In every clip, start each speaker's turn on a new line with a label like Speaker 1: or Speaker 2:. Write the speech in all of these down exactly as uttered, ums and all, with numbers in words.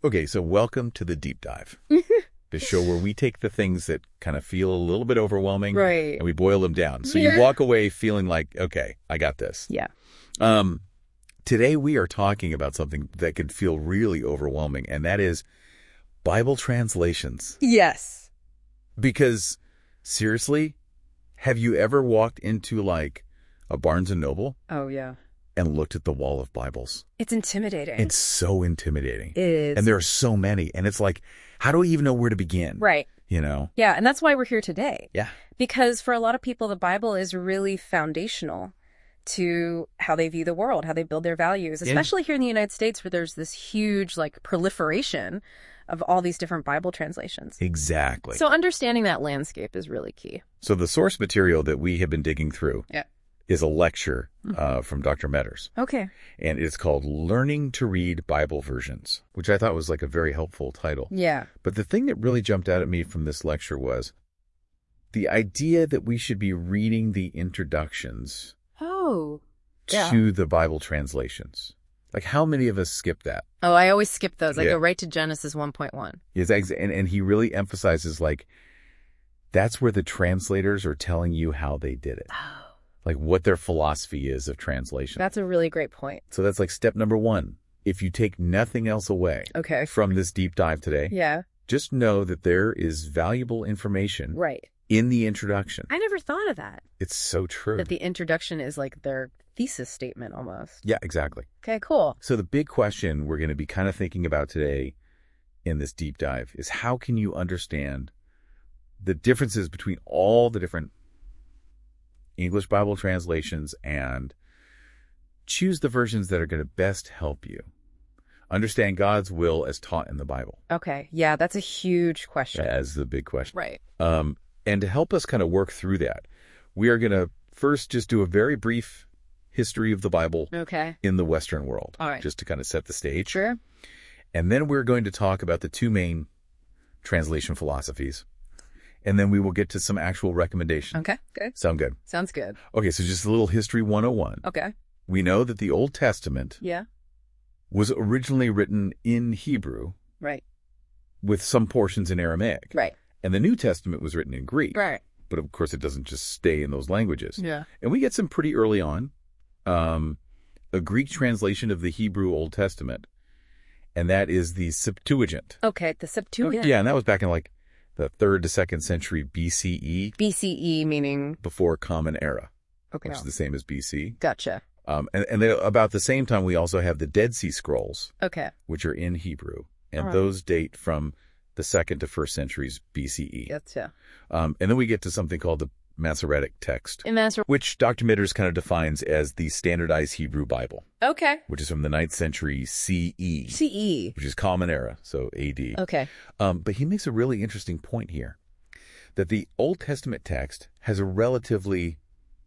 Speaker 1: Okay, so welcome to the Deep Dive, the show where we take the things that kind of feel a little bit overwhelming,
Speaker 2: right,
Speaker 1: and we boil them down. So
Speaker 2: yeah.
Speaker 1: you walk away feeling like, okay, I got this.
Speaker 2: Yeah.
Speaker 1: Um, today we are talking about something that could feel really overwhelming, and that is Bible translations.
Speaker 2: Yes.
Speaker 1: Because, seriously, have you ever walked into, like, a Barnes and Noble?
Speaker 2: Oh, yeah.
Speaker 1: And looked at the wall of Bibles?
Speaker 2: It's intimidating.
Speaker 1: It's so intimidating.
Speaker 2: It is.
Speaker 1: And there are so many. And it's like, how do we even know where to begin?
Speaker 2: Right.
Speaker 1: You know?
Speaker 2: Yeah, and that's why we're here today.
Speaker 1: Yeah.
Speaker 2: Because for a lot of people, the Bible is really foundational to how they view the world, how they build their values, especially yeah. here in the United States where there's this huge, like, proliferation of all these different Bible translations.
Speaker 1: Exactly.
Speaker 2: So understanding that landscape is really key.
Speaker 1: So the source material that we have been digging through
Speaker 2: yeah.
Speaker 1: is a lecture uh, from Doctor Metters.
Speaker 2: Okay.
Speaker 1: And it's called Learning to Read Bible Versions, which I thought was like a very helpful title.
Speaker 2: Yeah.
Speaker 1: But the thing that really jumped out at me from this lecture was the idea that we should be reading the introductions
Speaker 2: oh, yeah.
Speaker 1: to the Bible translations. Like, how many of us skip that?
Speaker 2: Oh, I always skip those. I
Speaker 1: yeah.
Speaker 2: go right to Genesis one point one.
Speaker 1: Yes, and, and he really emphasizes, like, that's where the translators are telling you how they did it.
Speaker 2: Oh.
Speaker 1: Like, what their philosophy is of translation.
Speaker 2: That's a really great point.
Speaker 1: So that's like step number one. If you take nothing else away
Speaker 2: okay.
Speaker 1: from this deep dive today,
Speaker 2: yeah.
Speaker 1: just know that there is valuable information
Speaker 2: right.
Speaker 1: in the introduction.
Speaker 2: I never thought of that.
Speaker 1: It's so true.
Speaker 2: That the introduction is like their thesis statement almost.
Speaker 1: Yeah, exactly.
Speaker 2: Okay, cool.
Speaker 1: So the big question we're going to be kind of thinking about today in this deep dive is how can you understand the differences between all the different English Bible translations and choose the versions that are going to best help you understand God's will as taught in the Bible.
Speaker 2: Okay. Yeah, that's a huge question.
Speaker 1: As the big question.
Speaker 2: Right.
Speaker 1: Um, and to help us kind of work through that, we are going to first just do a very brief history of the Bible
Speaker 2: okay.
Speaker 1: in the Western world.
Speaker 2: All right.
Speaker 1: Just to kind of set the stage.
Speaker 2: Sure.
Speaker 1: And then we're going to talk about the two main translation philosophies. And then we will get to some actual recommendations.
Speaker 2: Okay, good.
Speaker 1: Sound good?
Speaker 2: Sounds good.
Speaker 1: Okay, so just a little history one oh one.
Speaker 2: Okay.
Speaker 1: We know that the Old Testament
Speaker 2: yeah.
Speaker 1: was originally written in Hebrew.
Speaker 2: Right.
Speaker 1: With some portions in Aramaic.
Speaker 2: Right.
Speaker 1: And the New Testament was written in Greek.
Speaker 2: Right.
Speaker 1: But of course, it doesn't just stay in those languages.
Speaker 2: Yeah.
Speaker 1: And we get some pretty early on um, a Greek translation of the Hebrew Old Testament. And that is the Septuagint.
Speaker 2: Okay, the Septuagint.
Speaker 1: Okay, yeah, and that was back in like the third to second century B C E.
Speaker 2: B C E meaning?
Speaker 1: Before Common Era.
Speaker 2: Okay.
Speaker 1: Which
Speaker 2: no.
Speaker 1: is the same as B C.
Speaker 2: Gotcha.
Speaker 1: Um, and and then about the same time, we also have the Dead Sea Scrolls.
Speaker 2: Okay.
Speaker 1: Which are in Hebrew. And
Speaker 2: right.
Speaker 1: those date from the second to first centuries B C E.
Speaker 2: Gotcha.
Speaker 1: Um, and then we get to something called the Masoretic text.
Speaker 2: In Masor-
Speaker 1: which Doctor Metters kind of defines as the standardized Hebrew Bible.
Speaker 2: Okay.
Speaker 1: Which is from the ninth century C E.
Speaker 2: C E.
Speaker 1: Which is Common Era, so A D.
Speaker 2: Okay.
Speaker 1: Um, but he makes a really interesting point here. That the Old Testament text has a relatively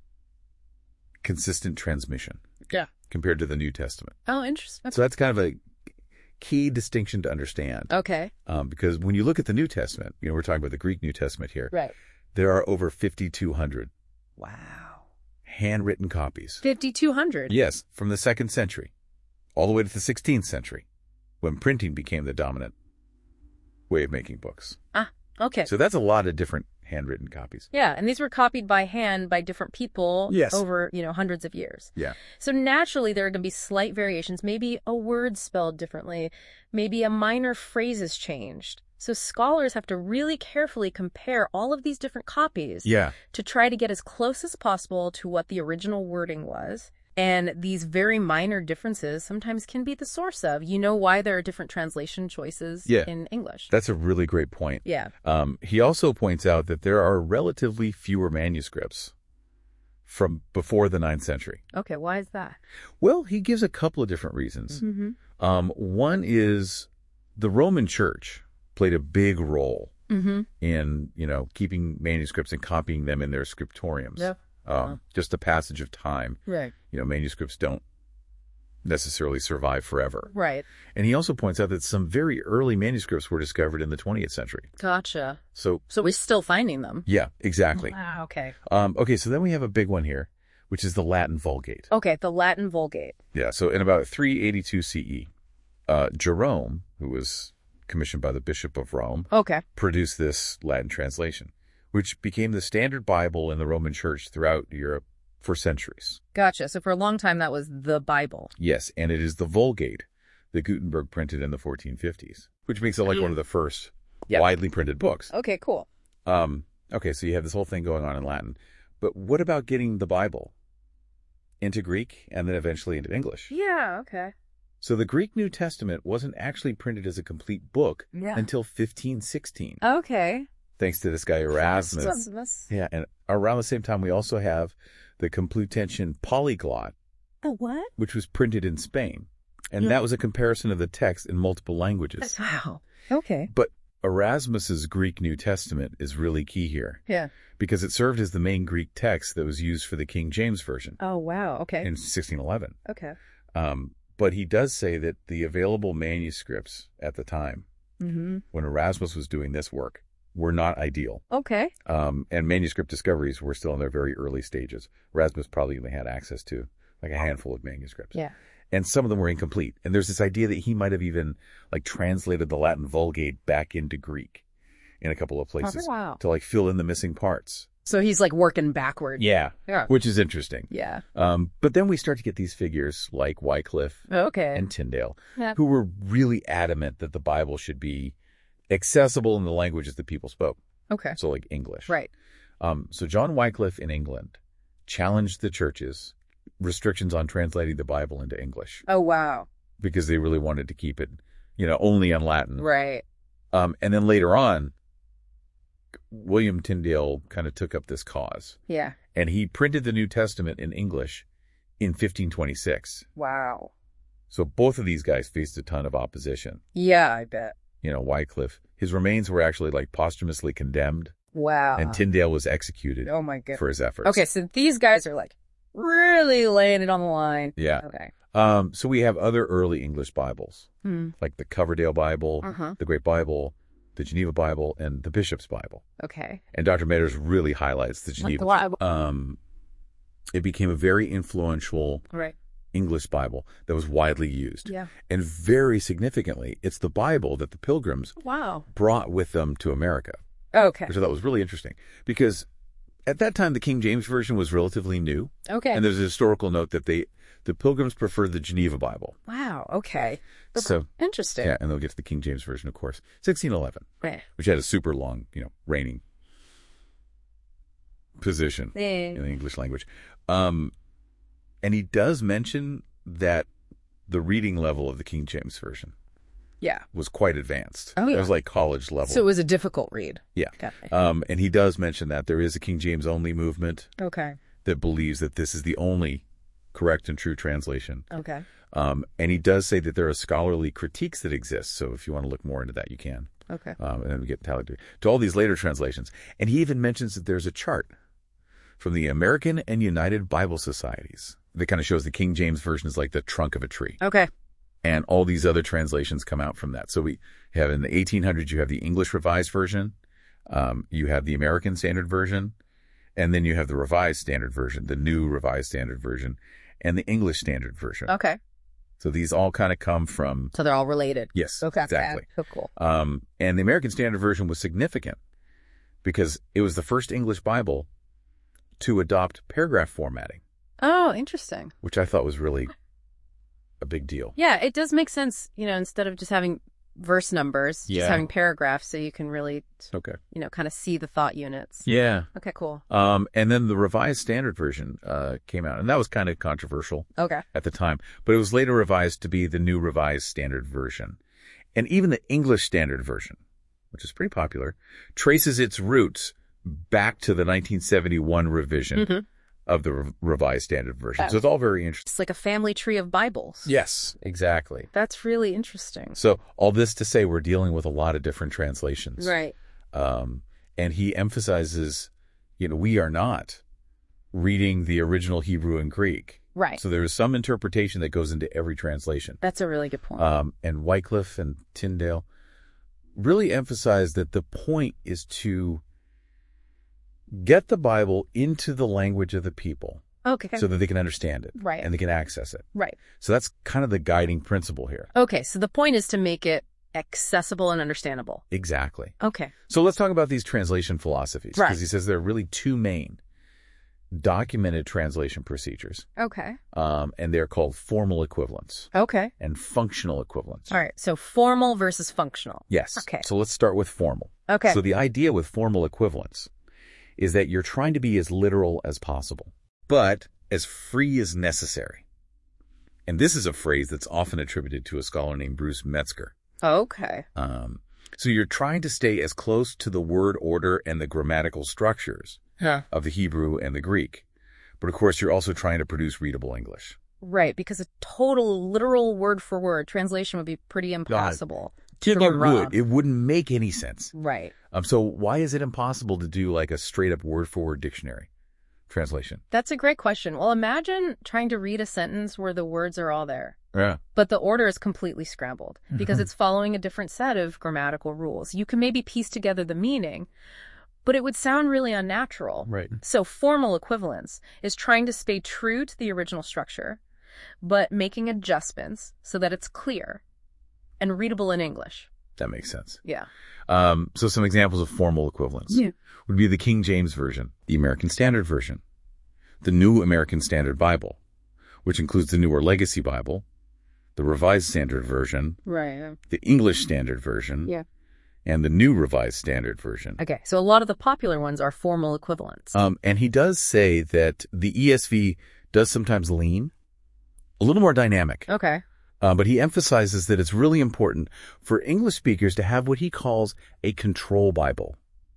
Speaker 1: consistent transmission.
Speaker 2: Yeah.
Speaker 1: Compared to the New Testament.
Speaker 2: Oh, interesting.
Speaker 1: So that's kind of a key distinction to understand.
Speaker 2: Okay.
Speaker 1: Um, because when you look at the New Testament, you know, we're talking about the Greek New Testament here.
Speaker 2: Right.
Speaker 1: There are over fifty-two hundred.
Speaker 2: Wow.
Speaker 1: Handwritten copies.
Speaker 2: fifty-two hundred?
Speaker 1: Yes, from the second century, all the way to the sixteenth century, when printing became the dominant way of making books.
Speaker 2: Ah, okay.
Speaker 1: So that's a lot of different handwritten copies.
Speaker 2: Yeah, and these were copied by hand by different people
Speaker 1: yes.
Speaker 2: over, you know, hundreds of years.
Speaker 1: Yeah.
Speaker 2: So naturally there are going to be slight variations, maybe a word spelled differently, maybe a minor phrase is changed. So scholars have to really carefully compare all of these different copies
Speaker 1: yeah.
Speaker 2: to try to get as close as possible to what the original wording was. And these very minor differences sometimes can be the source of, you know, why there are different translation choices
Speaker 1: yeah.
Speaker 2: in English.
Speaker 1: That's a really great point.
Speaker 2: Yeah.
Speaker 1: Um, he also points out that there are relatively fewer manuscripts from before the ninth century.
Speaker 2: Okay, why is that?
Speaker 1: Well, he gives a couple of different reasons.
Speaker 2: Mm-hmm.
Speaker 1: Um, one is the Roman Church played a big role
Speaker 2: mm-hmm.
Speaker 1: in, you know, keeping manuscripts and copying them in their scriptoriums.
Speaker 2: Yeah.
Speaker 1: Um,
Speaker 2: uh-huh.
Speaker 1: Just the passage of time.
Speaker 2: Right.
Speaker 1: You know, manuscripts don't necessarily survive forever.
Speaker 2: Right.
Speaker 1: And he also points out that some very early manuscripts were discovered in the twentieth century.
Speaker 2: Gotcha.
Speaker 1: So,
Speaker 2: so we're still finding them.
Speaker 1: Yeah, exactly.
Speaker 2: Ah, okay.
Speaker 1: Um, okay, so then we have a big one here, which is the Latin Vulgate.
Speaker 2: Okay, the Latin Vulgate.
Speaker 1: Yeah, so in about three eighty-two C E, uh, Jerome who was commissioned by the Bishop of Rome,
Speaker 2: Okay.
Speaker 1: produced this Latin translation, which became the standard Bible in the Roman Church throughout Europe for centuries.
Speaker 2: Gotcha. So for a long time, that was the Bible.
Speaker 1: Yes, and it is the Vulgate that Gutenberg printed in the fourteen fifties, which makes it like one of the first
Speaker 2: Yep.
Speaker 1: widely printed books.
Speaker 2: Okay, cool.
Speaker 1: Um, okay, so you have this whole thing going on in Latin. But what about getting the Bible into Greek and then eventually into English?
Speaker 2: Yeah, okay.
Speaker 1: So the Greek New Testament wasn't actually printed as a complete book
Speaker 2: Yeah.
Speaker 1: until fifteen sixteen,
Speaker 2: Okay.
Speaker 1: thanks to this guy Erasmus.
Speaker 2: Erasmus.
Speaker 1: Yeah, and around the same time, we also have the Complutensian Polyglot,
Speaker 2: Oh, what?
Speaker 1: which was printed in Spain. And
Speaker 2: Yeah.
Speaker 1: that was a comparison of the text in multiple languages.
Speaker 2: Wow. Okay.
Speaker 1: But Erasmus's Greek New Testament is really key here
Speaker 2: Yeah.
Speaker 1: because it served as the main Greek text that was used for the King James Version
Speaker 2: Oh, wow. Okay.
Speaker 1: in sixteen eleven.
Speaker 2: Okay.
Speaker 1: Um, but he does say that the available manuscripts at the time,
Speaker 2: Mm-hmm.
Speaker 1: when Erasmus was doing this work, were not ideal.
Speaker 2: Okay.
Speaker 1: Um, and manuscript discoveries were still in their very early stages. Erasmus probably only had access to like a handful of manuscripts.
Speaker 2: Yeah.
Speaker 1: And some of them were incomplete. And there's this idea that he might have even like translated the Latin Vulgate back into Greek in a couple of places
Speaker 2: Oh, wow.
Speaker 1: to like fill in the missing parts.
Speaker 2: So he's like working backward.
Speaker 1: Yeah.
Speaker 2: Yeah.
Speaker 1: Which is interesting.
Speaker 2: Yeah.
Speaker 1: Um, but then we start to get these figures like Wycliffe
Speaker 2: Okay.
Speaker 1: and Tyndale,
Speaker 2: Yeah.
Speaker 1: who were really adamant that the Bible should be accessible in the languages that people spoke.
Speaker 2: Okay.
Speaker 1: So like English.
Speaker 2: Right.
Speaker 1: Um, so John Wycliffe in England challenged the churches restrictions on translating the Bible into English
Speaker 2: Oh, wow.
Speaker 1: because they really wanted to keep it, you know, only in Latin.
Speaker 2: Right.
Speaker 1: Um, and then later on, William Tyndale kind of took up this cause,
Speaker 2: Yeah.
Speaker 1: and he printed the New Testament in English in fifteen twenty-six.
Speaker 2: Wow.
Speaker 1: So both of these guys faced a ton of opposition.
Speaker 2: Yeah, I bet.
Speaker 1: You know, Wycliffe, his remains were actually like posthumously condemned,
Speaker 2: Wow.
Speaker 1: and Tyndale was executed
Speaker 2: Oh, my goodness.
Speaker 1: for his efforts.
Speaker 2: Okay, so these guys are like really laying it on the line.
Speaker 1: Yeah.
Speaker 2: Okay.
Speaker 1: Um, so we have other early English Bibles,
Speaker 2: Hmm.
Speaker 1: like the Coverdale Bible,
Speaker 2: Uh-huh.
Speaker 1: the Great Bible, the Geneva Bible, and the Bishop's Bible.
Speaker 2: Okay.
Speaker 1: And Doctor Meadors really highlights the Geneva.
Speaker 2: Why-
Speaker 1: Um, it became a very influential
Speaker 2: Right.
Speaker 1: English Bible that was widely used.
Speaker 2: Yeah.
Speaker 1: And very significantly, it's the Bible that the Pilgrims
Speaker 2: Wow.
Speaker 1: brought with them to America,
Speaker 2: Okay.
Speaker 1: which I thought was really interesting because at that time, the King James Version was relatively new.
Speaker 2: Okay.
Speaker 1: And there's a historical note that they, the Pilgrims preferred the Geneva Bible.
Speaker 2: Wow. Okay.
Speaker 1: So,
Speaker 2: Interesting.
Speaker 1: yeah, and they'll get to the King James Version, of course, sixteen eleven,
Speaker 2: Right.
Speaker 1: which had a super long, you know, reigning position
Speaker 2: Eh.
Speaker 1: in the English language. Um, and he does mention that the reading level of the King James Version
Speaker 2: Yeah.
Speaker 1: was quite advanced.
Speaker 2: Oh, yeah.
Speaker 1: It was like college level.
Speaker 2: So it was a difficult read.
Speaker 1: yeah.
Speaker 2: Got it.
Speaker 1: Um, and he does mention that there is a King James only movement
Speaker 2: Okay.
Speaker 1: that believes that this is the only correct and true translation.
Speaker 2: Okay.
Speaker 1: Um, and he does say that there are scholarly critiques that exist. So if you want to look more into that, you can.
Speaker 2: Okay.
Speaker 1: Um, and then we get tallied to, to all these later translations. And he even mentions that there's a chart from the American and United Bible Societies that kind of shows the King James Version is like the trunk of a tree.
Speaker 2: Okay.
Speaker 1: And all these other translations come out from that. So we have in the eighteen hundreds, you have the English Revised Version. Um, you have the American Standard Version. And then you have the Revised Standard Version, the New Revised Standard Version, and the English Standard Version.
Speaker 2: Okay.
Speaker 1: So these all kind of come from...
Speaker 2: So they're all related.
Speaker 1: Yes,
Speaker 2: Okay.
Speaker 1: exactly.
Speaker 2: So cool.
Speaker 1: Um, and the American Standard Version was significant because it was the first English Bible to adopt paragraph formatting,
Speaker 2: Oh, interesting.
Speaker 1: which I thought was really a big deal.
Speaker 2: Yeah, it does make sense, you know, instead of just having verse numbers,
Speaker 1: Yeah.
Speaker 2: just having paragraphs so you can really,
Speaker 1: Okay.
Speaker 2: you know, kind of see the thought units.
Speaker 1: Yeah.
Speaker 2: Okay, cool.
Speaker 1: Um, and then the Revised Standard Version uh, came out, and that was kind of controversial
Speaker 2: Okay.
Speaker 1: at the time, but it was later revised to be the New Revised Standard Version. And even the English Standard Version, which is pretty popular, traces its roots back to the nineteen seventy-one revision
Speaker 2: Mhm.
Speaker 1: of the Re- Revised Standard Version.
Speaker 2: Oh.
Speaker 1: So it's all very interesting.
Speaker 2: It's like a family tree of Bibles.
Speaker 1: Yes, exactly.
Speaker 2: That's really interesting.
Speaker 1: So all this to say, we're dealing with a lot of different translations.
Speaker 2: Right.
Speaker 1: Um, and he emphasizes, you know, we are not reading the original Hebrew and Greek.
Speaker 2: Right.
Speaker 1: So there is some interpretation that goes into every translation.
Speaker 2: That's a really good point.
Speaker 1: Um, and Wycliffe and Tyndale really emphasize that the point is to get the Bible into the language of the people
Speaker 2: okay.
Speaker 1: so that they can understand it.
Speaker 2: Right.
Speaker 1: And they can access it.
Speaker 2: Right.
Speaker 1: So that's kind of the guiding principle here.
Speaker 2: Okay, so the point is to make it accessible and understandable.
Speaker 1: Exactly.
Speaker 2: Okay.
Speaker 1: So let's talk about these translation philosophies.
Speaker 2: Right.
Speaker 1: Because he says there are really two main documented translation procedures.
Speaker 2: Okay.
Speaker 1: Um, and they're called formal equivalence
Speaker 2: Okay.
Speaker 1: and functional equivalence.
Speaker 2: All right. So formal versus functional.
Speaker 1: Yes.
Speaker 2: Okay.
Speaker 1: So let's start with formal.
Speaker 2: Okay.
Speaker 1: So the idea with formal equivalence is that you're trying to be as literal as possible, but as free as necessary. And this is a phrase that's often attributed to a scholar named Bruce Metzger.
Speaker 2: Okay.
Speaker 1: Um, so you're trying to stay as close to the word order and the grammatical structures
Speaker 2: Yeah.
Speaker 1: of the Hebrew and the Greek. But of course, you're also trying to produce readable English.
Speaker 2: Right, because a total literal word for word translation would be pretty impossible.
Speaker 1: It
Speaker 2: to run.
Speaker 1: would. It wouldn't make any sense.
Speaker 2: Right.
Speaker 1: Um, so why is it impossible to do like a straight up word for word dictionary translation?
Speaker 2: That's a great question. Well, imagine trying to read a sentence where the words are all there,
Speaker 1: Yeah.
Speaker 2: but the order is completely scrambled because it's following a different set of grammatical rules. You can maybe piece together the meaning, but it would sound really unnatural.
Speaker 1: Right.
Speaker 2: So formal equivalence is trying to stay true to the original structure, but making adjustments so that it's clear and readable in English.
Speaker 1: That makes sense.
Speaker 2: Yeah.
Speaker 1: Um, so some examples of formal equivalence
Speaker 2: Yeah.
Speaker 1: would be the King James Version, the American Standard Version, the New American Standard Bible, which includes the Newer Legacy Bible, the Revised Standard Version,
Speaker 2: Right.
Speaker 1: the English Standard Version,
Speaker 2: Yeah.
Speaker 1: and the New Revised Standard Version.
Speaker 2: Okay. So a lot of the popular ones are formal equivalents.
Speaker 1: Um, and he does say that the E S V does sometimes lean a little more dynamic.
Speaker 2: Okay.
Speaker 1: Uh, but he emphasizes that it's really important for English speakers to have what he calls a control Bible,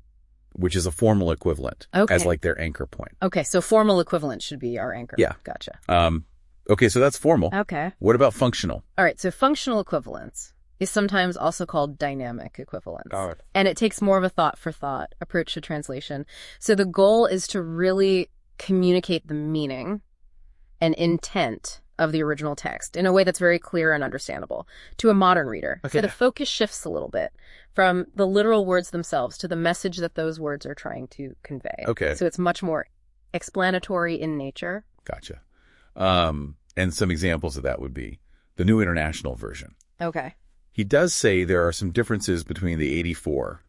Speaker 1: which is a formal equivalent
Speaker 2: Okay.
Speaker 1: as like their anchor point.
Speaker 2: Okay. So formal equivalent should be our anchor.
Speaker 1: Yeah.
Speaker 2: Gotcha.
Speaker 1: Um, okay, so that's formal.
Speaker 2: Okay.
Speaker 1: What about functional?
Speaker 2: All right. So functional equivalence is sometimes also called dynamic equivalence.
Speaker 1: All right.
Speaker 2: And it takes more of a thought for thought approach to translation. So the goal is to really communicate the meaning and intent of the original text in a way that's very clear and understandable to a modern reader.
Speaker 1: Okay.
Speaker 2: So the focus shifts a little bit from the literal words themselves to the message that those words are trying to convey.
Speaker 1: Okay.
Speaker 2: So it's much more explanatory in nature.
Speaker 1: Gotcha. Um, and some examples of that would be the New International Version.
Speaker 2: Okay.
Speaker 1: He does say there are some differences between the eighty-four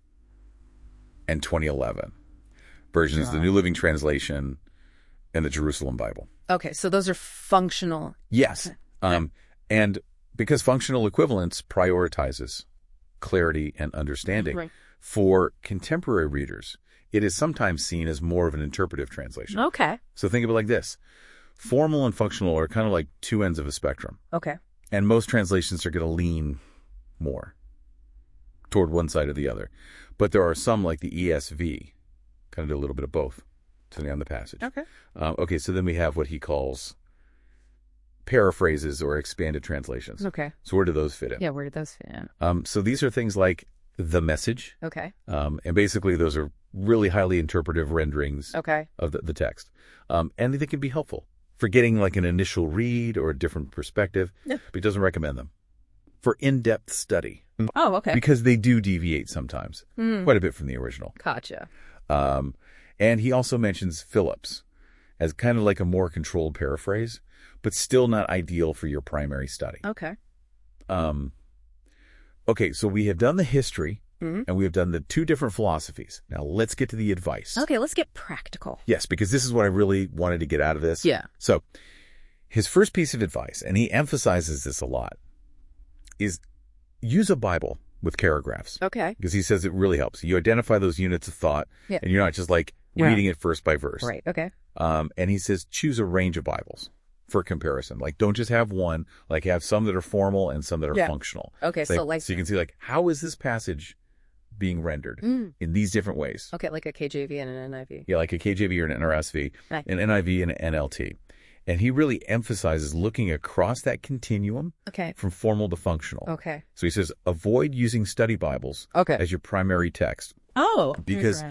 Speaker 1: and twenty eleven versions, the New Living Translation and the Jerusalem Bible.
Speaker 2: Okay. So those are functional.
Speaker 1: Yes. Um, and because functional equivalence prioritizes clarity and understanding
Speaker 2: Right.
Speaker 1: for contemporary readers, it is sometimes seen as more of an interpretive translation.
Speaker 2: Okay.
Speaker 1: So think of it like this. Formal and functional are kind of like two ends of a spectrum.
Speaker 2: Okay.
Speaker 1: And most translations are going to lean more toward one side or the other. But there are some like the E S V, kind of do a little bit of both, depending on the passage.
Speaker 2: Okay.
Speaker 1: Um, okay, so then we have what he calls paraphrases or expanded translations.
Speaker 2: Okay.
Speaker 1: So where do those fit in?
Speaker 2: Yeah. Where did those fit in?
Speaker 1: Um, so these are things like the message.
Speaker 2: Okay.
Speaker 1: Um, and basically those are really highly interpretive renderings
Speaker 2: Okay.
Speaker 1: of the, the text. Um, and they can be helpful for getting like an initial read or a different perspective,
Speaker 2: Yeah.
Speaker 1: but he doesn't recommend them for in-depth study
Speaker 2: Oh, okay.
Speaker 1: because they do deviate sometimes
Speaker 2: Hmm.
Speaker 1: quite a bit from the original.
Speaker 2: Gotcha.
Speaker 1: Um, and he also mentions Phillips as kind of like a more controlled paraphrase, but still not ideal for your primary study.
Speaker 2: Okay.
Speaker 1: Um, okay, so we have done the history
Speaker 2: Mhm.
Speaker 1: and we have done the two different philosophies. Now let's get to the advice.
Speaker 2: Okay. Let's get practical.
Speaker 1: Yes, because this is what I really wanted to get out of this.
Speaker 2: Yeah.
Speaker 1: So his first piece of advice, and he emphasizes this a lot, is use a Bible with paragraphs.
Speaker 2: Okay.
Speaker 1: Because he says it really helps. You identify those units of thought,
Speaker 2: Yeah.
Speaker 1: and you're not just like
Speaker 2: Yeah.
Speaker 1: reading it verse by verse.
Speaker 2: Right. Okay.
Speaker 1: Um, and he says choose a range of Bibles for comparison. Like don't just have one. Like have some that are formal and some that are
Speaker 2: Yeah.
Speaker 1: functional.
Speaker 2: Okay. So like,
Speaker 1: so you can see like how is this passage being rendered
Speaker 2: Mm.
Speaker 1: in these different ways?
Speaker 2: okay, like a K J V and an N I V.
Speaker 1: Yeah, like a K J V or an N R S V,
Speaker 2: Right.
Speaker 1: an N I V and an N L T. And he really emphasizes looking across that continuum
Speaker 2: Okay.
Speaker 1: from formal to functional.
Speaker 2: Okay.
Speaker 1: So he says, avoid using study Bibles
Speaker 2: Okay.
Speaker 1: as your primary text.
Speaker 2: Oh.
Speaker 1: Because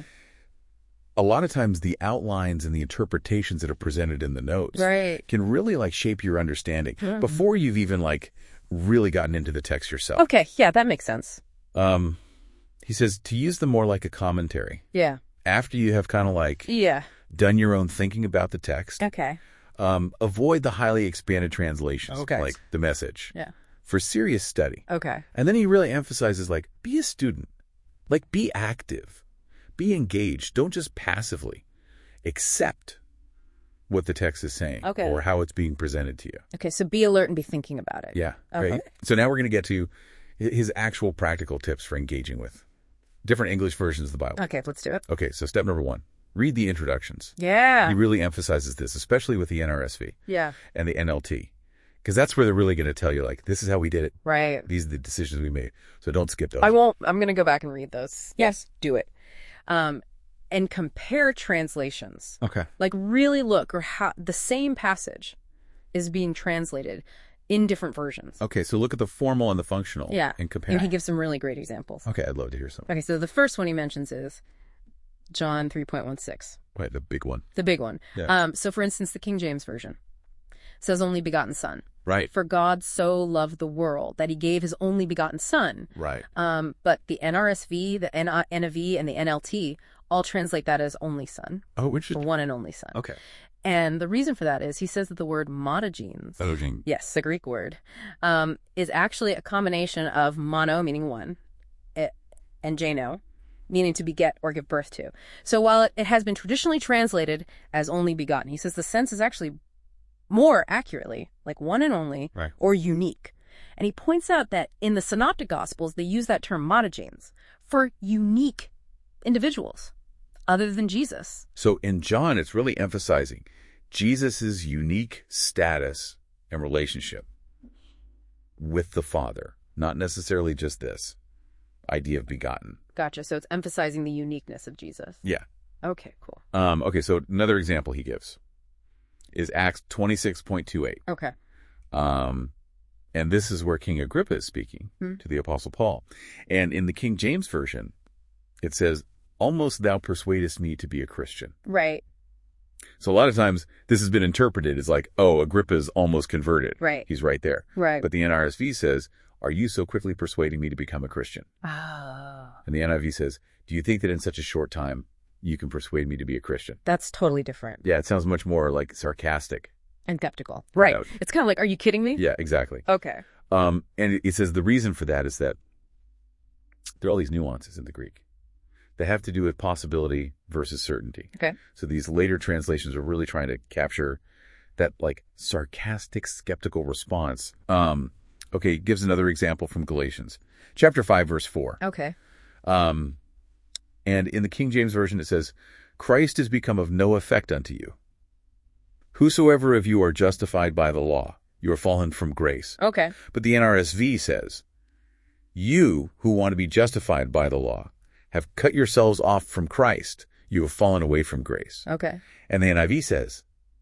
Speaker 1: a lot of times the outlines and the interpretations that are presented in the notes
Speaker 2: Right.
Speaker 1: can really like shape your understanding
Speaker 2: Mhm.
Speaker 1: before you've even like really gotten into the text yourself.
Speaker 2: Okay. Yeah, that makes sense.
Speaker 1: Um, he says to use them more like a commentary
Speaker 2: Yeah.
Speaker 1: after you have kind of like
Speaker 2: Yeah.
Speaker 1: done your own thinking about the text.
Speaker 2: Okay.
Speaker 1: Um, avoid the highly expanded translations,
Speaker 2: Okay.
Speaker 1: like the message.
Speaker 2: Yeah.
Speaker 1: for serious study.
Speaker 2: Okay.
Speaker 1: And then he really emphasizes, like, be a student. Like, be active. Be engaged. Don't just passively accept what the text is saying
Speaker 2: Okay.
Speaker 1: or how it's being presented to you.
Speaker 2: Okay, so be alert and be thinking about it.
Speaker 1: Yeah,
Speaker 2: Okay.
Speaker 1: right? So now we're going to get to his actual practical tips for engaging with different English versions of the Bible.
Speaker 2: Okay, let's do it.
Speaker 1: Okay, so step number one, read the introductions.
Speaker 2: Yeah.
Speaker 1: He really emphasizes this, especially with the N R S V
Speaker 2: Yeah.
Speaker 1: and the N L T, because that's where they're really going to tell you, like, this is how we did it.
Speaker 2: Right.
Speaker 1: These are the decisions we made. So don't skip those.
Speaker 2: I won't. I'm going to go back and read those. Yes, do it. Um, and compare translations.
Speaker 1: Okay.
Speaker 2: Like really look or how the same passage is being translated in different versions.
Speaker 1: Okay, so look at the formal and the functional
Speaker 2: Yeah.
Speaker 1: and compare.
Speaker 2: And he gives some really great examples.
Speaker 1: Okay, I'd love to hear some.
Speaker 2: Okay, so the first one he mentions is John three point one six,
Speaker 1: Right, the big one.
Speaker 2: the big one.
Speaker 1: Yeah.
Speaker 2: Um, so for instance, the King James Version says only begotten son.
Speaker 1: Right,
Speaker 2: For God so loved the world that he gave his only begotten son.
Speaker 1: right.
Speaker 2: Um, but the N R S V, the N I V, and the N L T all translate that as only son,
Speaker 1: Oh,
Speaker 2: or
Speaker 1: interesting.
Speaker 2: one and only son.
Speaker 1: Okay.
Speaker 2: And the reason for that is he says that the word monogenes,
Speaker 1: Monogenes.
Speaker 2: yes, the Greek word, um, is actually a combination of mono, meaning one, eh, and geno, meaning to beget or give birth to. So while it, it has been traditionally translated as only begotten, he says the sense is actually more accurately like one and only,
Speaker 1: Right.
Speaker 2: or unique. And he points out that in the Synoptic Gospels, they use that term monogenes for unique individuals other than Jesus.
Speaker 1: So in John, it's really emphasizing Jesus' unique status and relationship with the Father, not necessarily just this idea of begotten.
Speaker 2: Gotcha. So it's emphasizing the uniqueness of Jesus.
Speaker 1: Yeah.
Speaker 2: Okay, cool.
Speaker 1: Um, okay, so another example he gives is Acts twenty-six point two eight.
Speaker 2: Okay.
Speaker 1: Um, and this is where King Agrippa is speaking
Speaker 2: Hmm.
Speaker 1: to the Apostle Paul. And in the King James Version, it says, almost thou persuadest me to be a Christian.
Speaker 2: Right,
Speaker 1: So a lot of times this has been interpreted as like, oh, Agrippa's almost converted.
Speaker 2: right,
Speaker 1: He's right there.
Speaker 2: right.
Speaker 1: But the N R S V says, are you so quickly persuading me to become a Christian?
Speaker 2: Oh,
Speaker 1: And the N I V says, do you think that in such a short time you can persuade me to be a Christian?
Speaker 2: that's totally different
Speaker 1: Yeah, it sounds much more like sarcastic.
Speaker 2: and skeptical. Right.
Speaker 1: Right.
Speaker 2: It's kind of like, are you kidding me?
Speaker 1: Yeah, exactly.
Speaker 2: Okay.
Speaker 1: Um, and it- it says the reason for that is that there are all these nuances in the Greek. They have to do with possibility versus certainty.
Speaker 2: Okay.
Speaker 1: So these later translations are really trying to capture that like sarcastic, skeptical response. Um, okay, it gives another example from Galatians chapter five, verse four.
Speaker 2: Okay.
Speaker 1: Um, and in the King James Version, it says, Christ is become of no effect unto you. Whosoever of you are justified by the law, you are fallen from grace.
Speaker 2: Okay.
Speaker 1: But the N R S V says, you who want to be justified by the law have cut yourselves off from Christ. You have fallen away from grace.
Speaker 2: Okay.
Speaker 1: And the N I V says,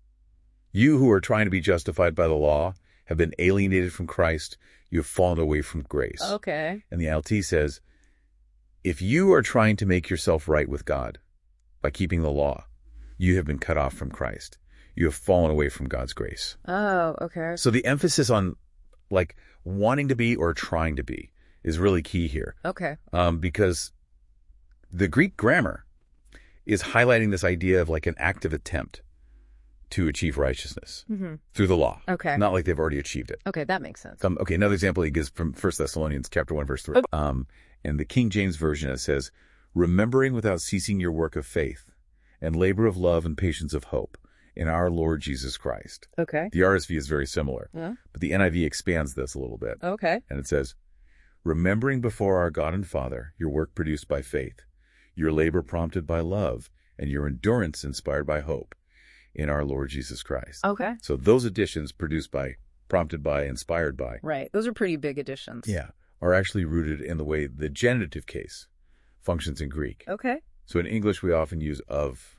Speaker 1: you who are trying to be justified by the law have been alienated from Christ. You have fallen away from grace.
Speaker 2: Okay.
Speaker 1: And the N L T says, if you are trying to make yourself right with God by keeping the law, you have been cut off from Christ. You have fallen away from God's grace.
Speaker 2: Oh, okay.
Speaker 1: So the emphasis on like wanting to be or trying to be is really key here.
Speaker 2: Okay.
Speaker 1: Um, because the Greek grammar is highlighting this idea of like an active attempt to achieve righteousness
Speaker 2: Mm-hmm.
Speaker 1: through the law.
Speaker 2: Okay.
Speaker 1: Not like they've already achieved it.
Speaker 2: Okay, that makes sense.
Speaker 1: Um, okay, another example he gives from First Thessalonians chapter one, verse three. Um, in the King James Version, it says, remembering without ceasing your work of faith and labor of love and patience of hope in our Lord Jesus Christ.
Speaker 2: Okay.
Speaker 1: The R S V is very similar,
Speaker 2: Yeah.
Speaker 1: but the N I V expands this a little bit.
Speaker 2: Okay.
Speaker 1: And it says, remembering before our God and Father your work produced by faith, your labor prompted by love, and your endurance inspired by hope in our Lord Jesus Christ.
Speaker 2: Okay.
Speaker 1: So those additions produced by, prompted by, inspired by,
Speaker 2: Right. Those are pretty big additions.
Speaker 1: yeah, are actually rooted in the way the genitive case functions in Greek.
Speaker 2: Okay.
Speaker 1: So in English, we often use of